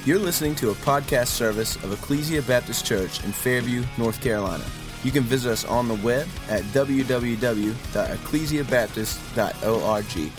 You're listening to a podcast service of Ecclesia Baptist Church in Fairview, North Carolina. You can visit us on the web at www.ecclesiabaptist.org.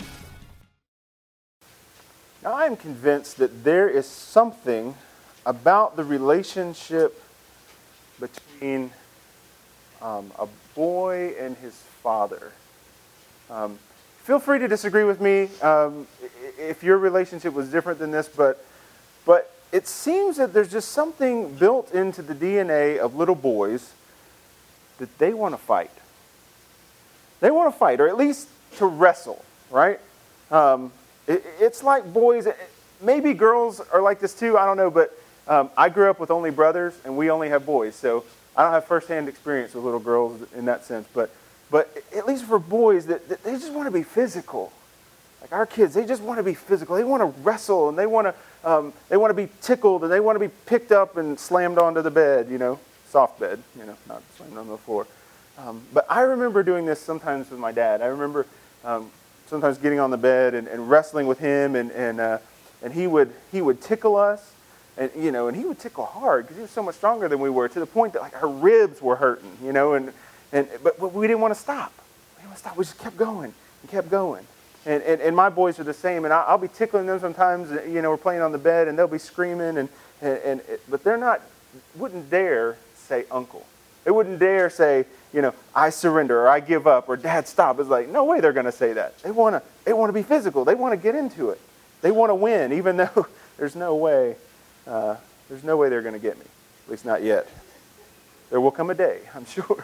Now, I am convinced that there is something about the relationship between a boy and his father. Feel free to disagree with me if your relationship was different than this, but it seems that there's just something built into the DNA of little boys that they want to fight. They want to fight, or at least to wrestle, right? It's like boys, maybe girls are like this too, I don't know, but I grew up with only brothers, and we only have boys, so I don't have firsthand experience with little girls in that sense, but at least for boys, that they just want to be physical. Like our kids, they just want to be physical. They want to wrestle, and they want to be tickled, and they want to be picked up and slammed onto the bed, soft bed, not slammed on the floor. But I remember doing this sometimes with my dad. I remember sometimes getting on the bed and wrestling with him, and he would tickle us, and he would tickle hard because he was so much stronger than we were, to the point that like our ribs were hurting, but we didn't want to stop. We didn't want to stop. We just kept going and kept going. And my boys are the same, and I'll be tickling them sometimes. We're playing on the bed, and they'll be screaming, but they're wouldn't dare say uncle. They wouldn't dare say, I surrender, or I give up, or Dad, stop. It's like, no way they're going to say that. They want to be physical. They want to get into it. They want to win, even though there's no way they're going to get me. At least not yet. There will come a day, I'm sure.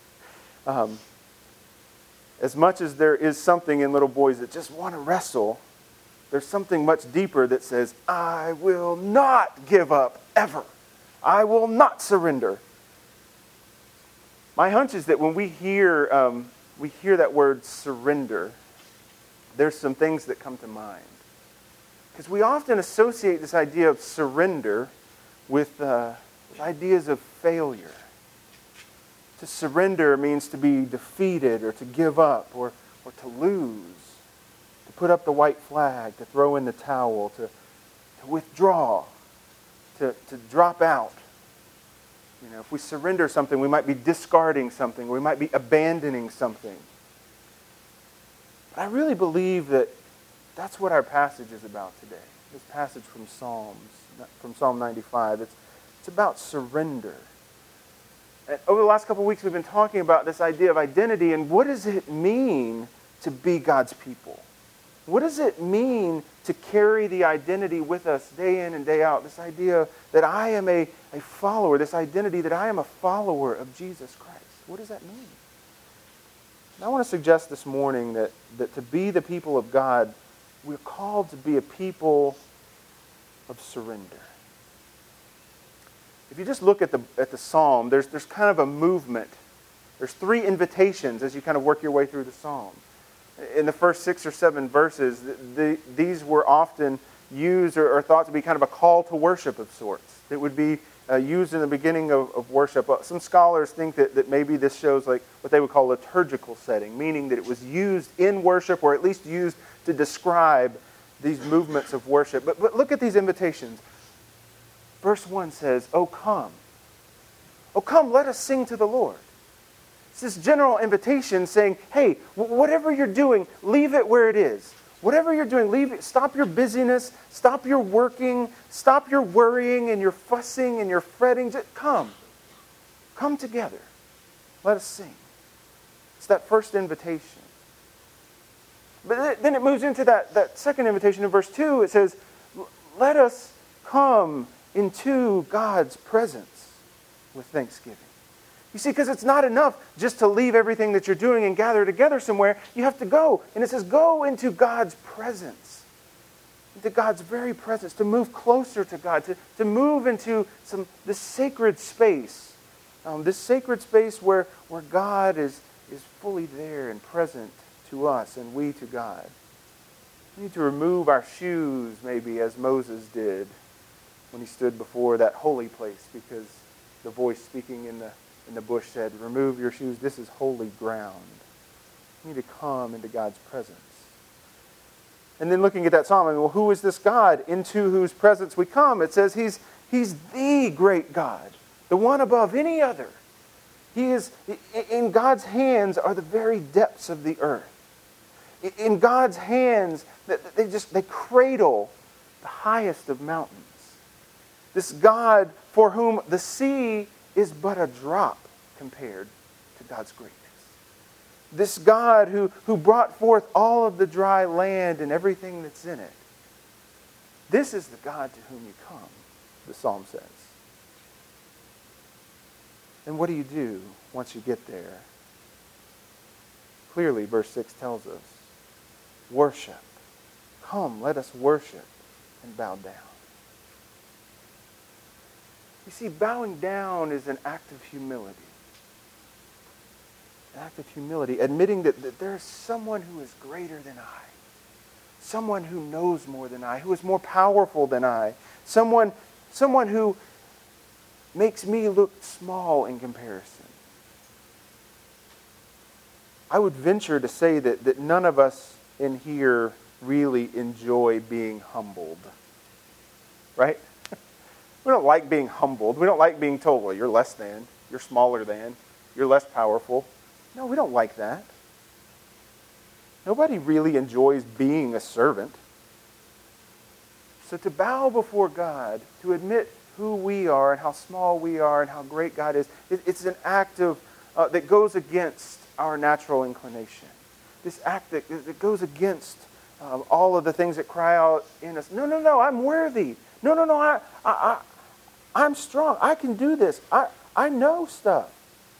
As much as there is something in little boys that just want to wrestle, there's something much deeper that says, I will not give up ever. I will not surrender. My hunch is that when we hear that word surrender, there's some things that come to mind. Because we often associate this idea of surrender with ideas of failure. To surrender means to be defeated, or to give up, or to lose, to put up the white flag, to throw in the towel, to withdraw, to drop out. If we surrender something, we might be discarding something, we might be abandoning something. But I really believe that that's what our passage is about today. This passage from Psalm 95, it's about surrender. And over the last couple of weeks, we've been talking about this idea of identity, and what does it mean to be God's people? What does it mean to carry the identity with us day in and day out? This idea that I am a follower, this identity that I am a follower of Jesus Christ. What does that mean? And I want to suggest this morning that to be the people of God, we're called to be a people of surrender. If you just look at the psalm, there's kind of a movement. There's 3 invitations as you kind of work your way through the psalm. In the first 6 or 7 verses, these were often used or thought to be kind of a call to worship of sorts. It would be used in the beginning of worship. Some scholars think that maybe this shows like what they would call liturgical setting, meaning that it was used in worship, or at least used to describe these movements of worship. But look at these invitations. Verse 1 says, "O come. O come, let us sing to the Lord." It's this general invitation saying, hey, whatever you're doing, leave it where it is. Whatever you're doing, leave it. Stop your busyness. Stop your working. Stop your worrying and your fussing and your fretting. Just come. Come together. Let us sing. It's that first invitation. But then it moves into that second invitation in verse 2. It says, let us come into God's presence with thanksgiving. You see, because it's not enough just to leave everything that you're doing and gather together somewhere. You have to go. And it says, go into God's presence. Into God's very presence. To move closer to God. To move into this sacred space. This sacred space where God is fully there and present to us and we to God. We need to remove our shoes, maybe, as Moses did when he stood before that holy place, because the voice speaking in the bush said, remove your shoes, this is holy ground. We need to come into God's presence. And then looking at that psalm, well, who is this God into whose presence we come? It says he's the great God, the one above any other. He is, in God's hands are the very depths of the earth. In God's hands, they cradle the highest of mountains. This God for whom the sea is but a drop compared to God's greatness. This God who brought forth all of the dry land and everything that's in it. This is the God to whom you come, the psalm says. And what do you do once you get there? Clearly, verse 6 tells us, worship. Come, let us worship and bow down. You see, bowing down is an act of humility. An act of humility, admitting that there is someone who is greater than I. Someone who knows more than I, who is more powerful than I. Someone who makes me look small in comparison. I would venture to say that none of us in here really enjoy being humbled. Right? We don't like being humbled. We don't like being told, well, you're less than, you're smaller than, you're less powerful. No, we don't like that. Nobody really enjoys being a servant. So to bow before God, to admit who we are and how small we are and how great God is, it's an act of that goes against our natural inclination. This act that goes against all of the things that cry out in us. No, I'm worthy. No, I'm strong. I can do this. I know stuff.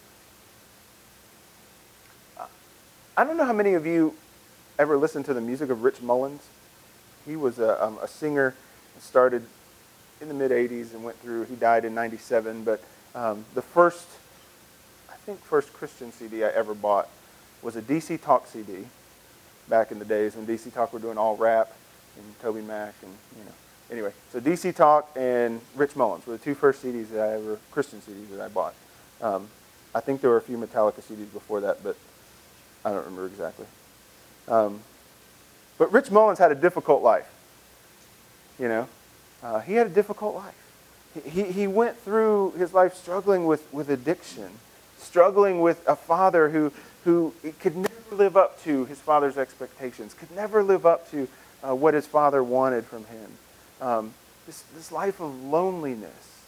I don't know how many of you ever listened to the music of Rich Mullins. He was a singer, started in the mid-'80s and went through, he died in 97, but the first Christian CD I ever bought was a DC Talk CD back in the days when DC Talk were doing all rap and Toby Mac and, Anyway, so DC Talk and Rich Mullins were the two first CDs Christian CDs that I bought. I think there were a few Metallica CDs before that, but I don't remember exactly. But Rich Mullins had a difficult life. He had a difficult life. He went through his life struggling with addiction, struggling with a father who could never live up to his father's expectations, could never live up to what his father wanted from him. This life of loneliness.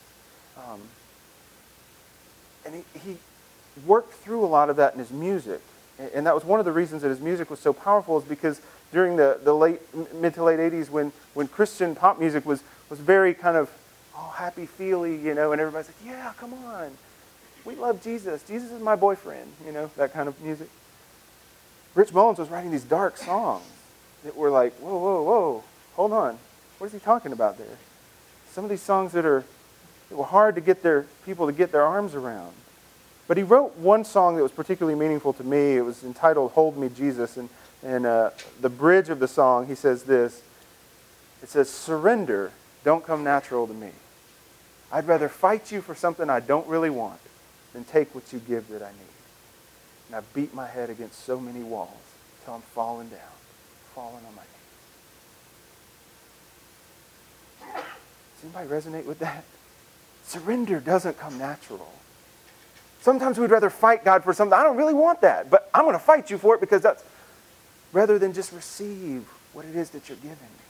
And he worked through a lot of that in his music. And that was one of the reasons that his music was so powerful, is because during the mid to late 80s when Christian pop music was very kind of happy-feely, and everybody's like, yeah, come on. We love Jesus. Jesus is my boyfriend, that kind of music. Rich Mullins was writing these dark songs that were like, whoa, hold on. What is he talking about there? Some of these songs that were hard to get people to get their arms around. But he wrote one song that was particularly meaningful to me. It was entitled "Hold Me, Jesus," and the bridge of the song, he says this. It says, "Surrender don't come natural to me. I'd rather fight you for something I don't really want than take what you give that I need. And I beat my head against so many walls till I'm falling down, falling on my knees." Does anybody resonate with that? Surrender doesn't come natural. Sometimes we'd rather fight God for something. I don't really want that, but I'm going to fight you for it because that's rather than just receive what it is that you're giving me.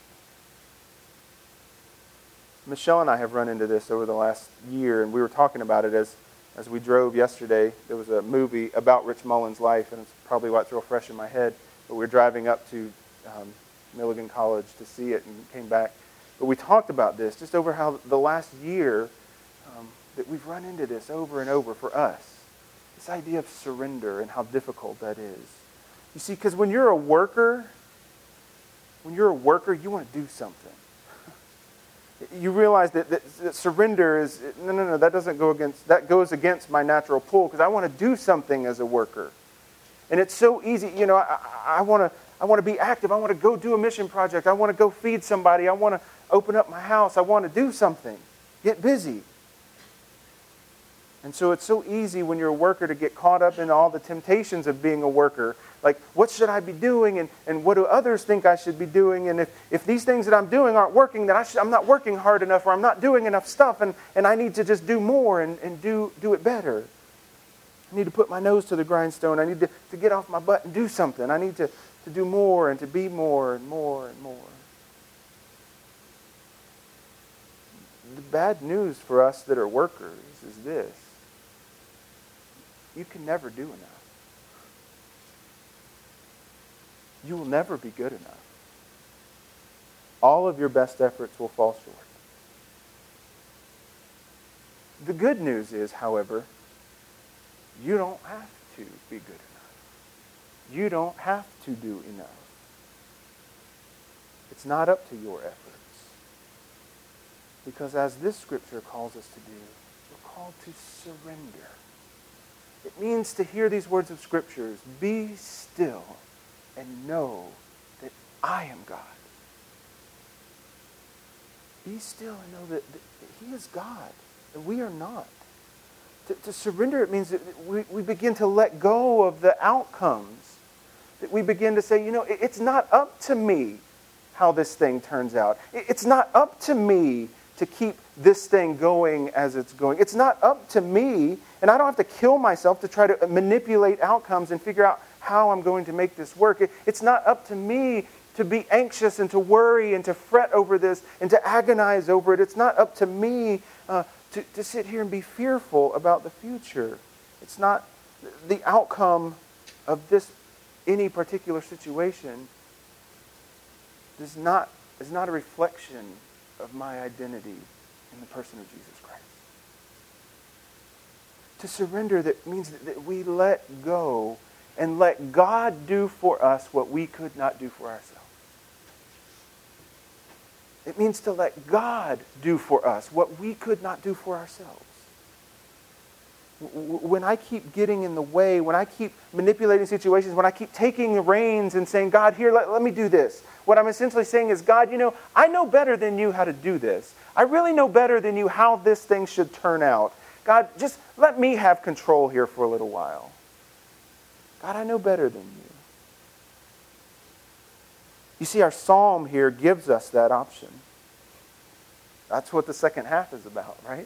Michelle and I have run into this over the last year, and we were talking about it as we drove yesterday. There was a movie about Rich Mullins' life, and it's probably why it's real fresh in my head. But we were driving up to Milligan College to see it and came back. But we talked about this just over how the last year that we've run into this over and over for us. This idea of surrender and how difficult that is. You see, because when you're a worker, you want to do something. You realize that surrender is, no, that goes against my natural pull, because I want to do something as a worker. And it's so easy, I want to be active. I want to go do a mission project. I want to go feed somebody. I want to open up my house. I want to do something. Get busy. And so it's so easy when you're a worker to get caught up in all the temptations of being a worker. Like, what should I be doing? And what do others think I should be doing? And if these things that I'm doing aren't working, then I'm not working hard enough, or I'm not doing enough stuff, and I need to just do more and do it better. I need to put my nose to the grindstone. I need to get off my butt and do something. I need to do more and to be more and more and more. The bad news for us that are workers is this: you can never do enough. You will never be good enough. All of your best efforts will fall short. The good news is, however, you don't have to be good enough. You don't have to do enough. It's not up to your efforts. Because as this scripture calls us to do, we're called to surrender. It means to hear these words of scriptures: be still and know that I am God. Be still and know that He is God and we are not. To surrender, it means that we begin to let go of the outcomes. That we begin to say, it's not up to me how this thing turns out. It's not up to me to keep this thing going as it's going. It's not up to me, and I don't have to kill myself to try to manipulate outcomes and figure out how I'm going to make this work. It's not up to me to be anxious and to worry and to fret over this and to agonize over it. It's not up to me to sit here and be fearful about the future. It's not the outcome of any particular situation is not a reflection of my identity in the person of Jesus Christ. To surrender, that means that we let go and let God do for us what we could not do for ourselves. It means to let God do for us what we could not do for ourselves. When I keep getting in the way, when I keep manipulating situations, when I keep taking the reins and saying, God, here, let me do this. What I'm essentially saying is, God, I know better than you how to do this. I really know better than you how this thing should turn out. God, just let me have control here for a little while. God, I know better than you. You see, our psalm here gives us that option. That's what the second half is about, right?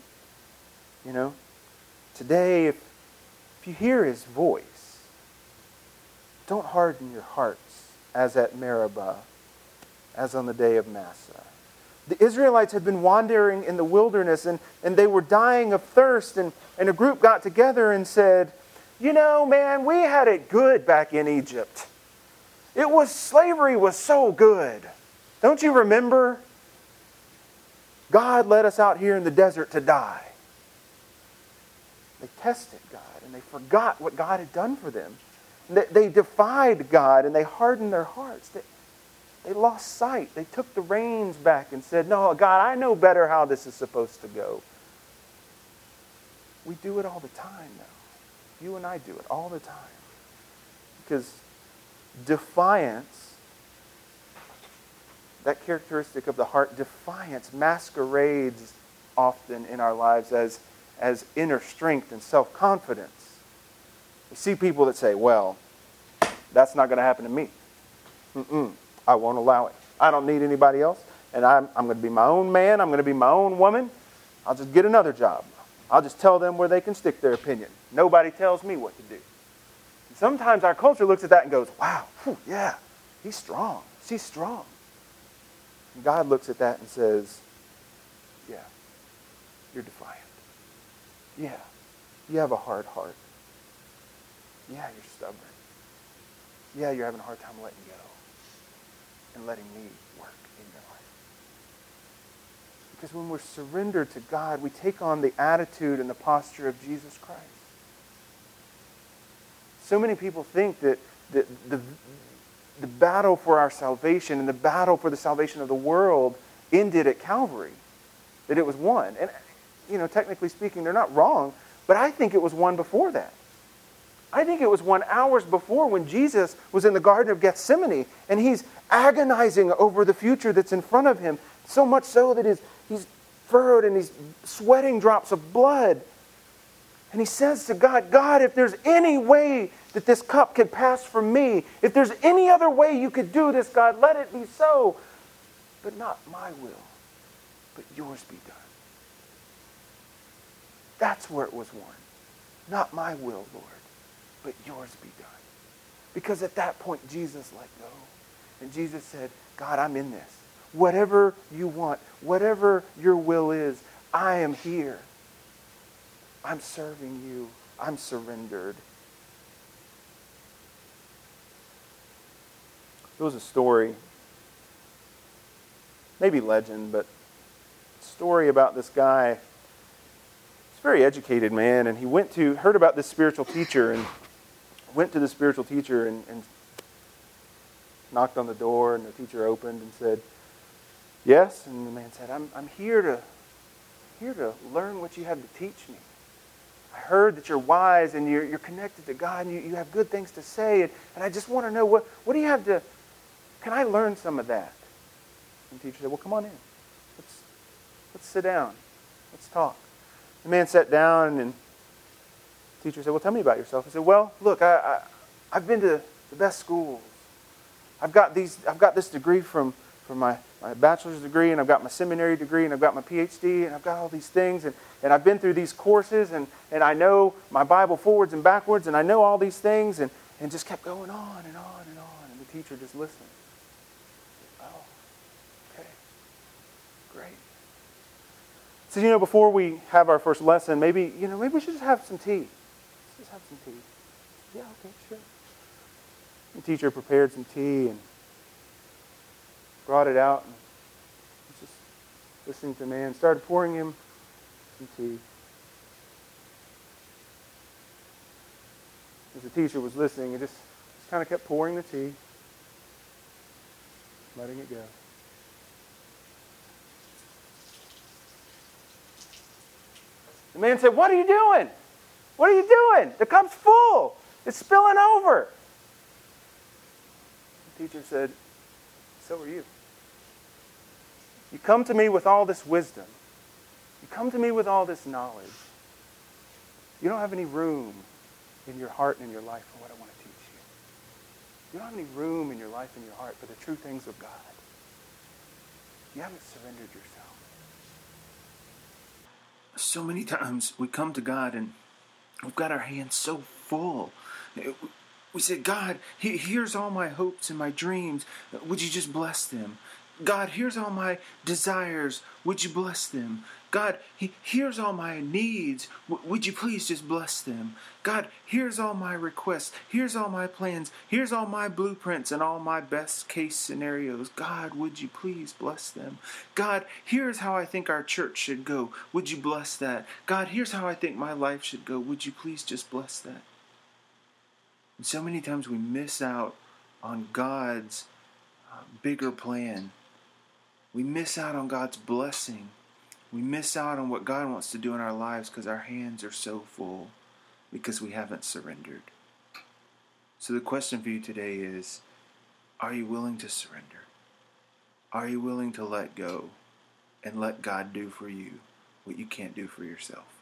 Today, if you hear His voice, don't harden your hearts as at Meribah, as on the day of Massah. The Israelites had been wandering in the wilderness and they were dying of thirst, and a group got together and said, man, we had it good back in Egypt. Slavery was so good. Don't you remember? God led us out here in the desert to die. They tested God and they forgot what God had done for them. They defied God and they hardened their hearts. They lost sight. They took the reins back and said, no, God, I know better how this is supposed to go. We do it all the time now. You and I do it all the time. Because defiance, that characteristic of the heart, defiance masquerades often in our lives as inner strength and self-confidence. We see people that say, well, that's not going to happen to me. I won't allow it. I don't need anybody else. And I'm going to be my own man. I'm going to be my own woman. I'll just get another job. I'll just tell them where they can stick their opinion. Nobody tells me what to do. And sometimes our culture looks at that and goes, wow, yeah, he's strong. She's strong. And God looks at that and says, yeah, you're defiant. Yeah, you have a hard heart. Yeah, you're stubborn. Yeah, you're having a hard time letting go and letting me work in your life. Because when we're surrendered to God, we take on the attitude and the posture of Jesus Christ. So many people think that the battle for our salvation and the battle for the salvation of the world ended at Calvary, that it was won. And technically speaking, they're not wrong, but I think it was won before that. I think it was 1 hour before, when Jesus was in the Garden of Gethsemane and he's agonizing over the future that's in front of him, so much so that he's furrowed and he's sweating drops of blood. And he says to God, God, if there's any way that this cup could pass from me, if there's any other way you could do this, God, let it be so. But not my will, but yours be done. That's where it was won. Not my will, Lord, but yours be done. Because at that point, Jesus let go. And Jesus said, God, I'm in this. Whatever you want, whatever your will is, I am here. I'm serving you. I'm surrendered. There was a story, maybe legend, but a story about this guy. He's a very educated man, and he heard about this spiritual teacher, and went to the spiritual teacher and knocked on the door, and the teacher opened and said, yes. And the man said, I'm here to learn what you have to teach me. I heard that you're wise and you're connected to God and you have good things to say. And I just want to know, what do you have to, can I learn some of that? And the teacher said, well, come on in. Let's sit down. Let's talk. The man sat down and the teacher said, well, tell me about yourself. He said, well, look, I've been to the best schools. I've got this degree from my bachelor's degree, and I've got my seminary degree, and I've got my PhD, and I've got all these things, and I've been through these courses, and I know my Bible forwards and backwards, and I know all these things, and just kept going on and on and on, and the teacher just listened. Oh, okay, great. So, before we have our first lesson, maybe we should just have some tea. Let's just have some tea. Yeah, okay, sure. The teacher prepared some tea and brought it out and was just listening to the man, started pouring him some tea. As the teacher was listening, he just kind of kept pouring the tea, letting it go. The man said, what are you doing? What are you doing? The cup's full. It's spilling over. The teacher said, so are you. You come to me with all this wisdom. You come to me with all this knowledge. You don't have any room in your heart and in your life for what I want to teach you. You don't have any room in your life and your heart for the true things of God. You haven't surrendered yourself. So many times we come to God and we've got our hands so full. We say, God, here's all my hopes and my dreams. Would you just bless them? God, here's all my desires. Would you bless them? God, here's all my needs. Would you please just bless them? God, here's all my requests. Here's all my plans. Here's all my blueprints and all my best case scenarios. God, would you please bless them? God, here's how I think our church should go. Would you bless that? God, here's how I think my life should go. Would you please just bless that? And so many times we miss out on God's bigger plan. We miss out on God's blessing. We miss out on what God wants to do in our lives because our hands are so full, because we haven't surrendered. So the question for you today is, are you willing to surrender? Are you willing to let go and let God do for you what you can't do for yourself?